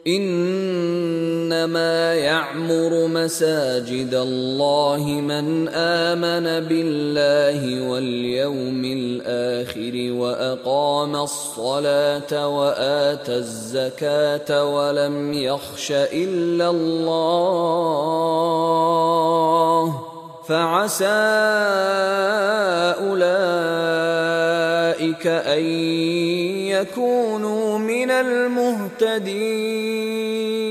إنما يعمر مساجد الله من آمن بالله واليوم الآخر وأقام الصلاة وآتى الزكاة ولم يخش إلا الله فعسى أولئك أن يكونوا من المهتدين.